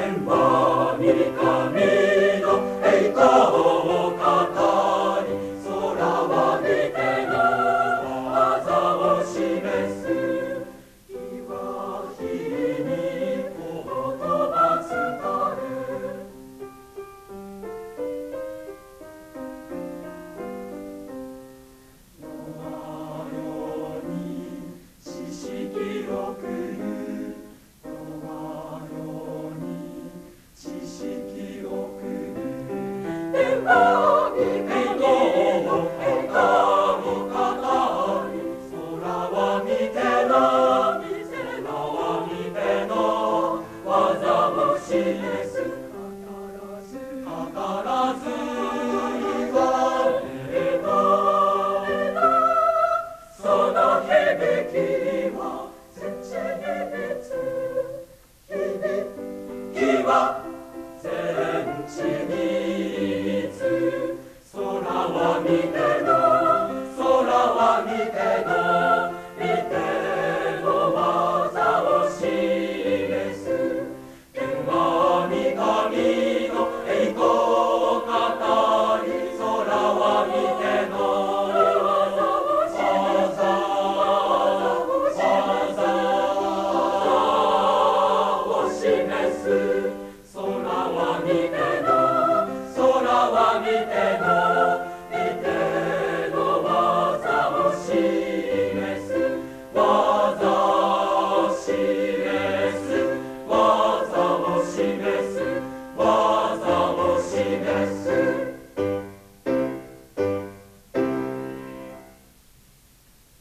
天は御神の栄光を語り、空は御手の技を示す。岩木に言葉伝る。世よに知識をくる。天は御神の栄光を語り、空は御手の、空は御手の技を示す。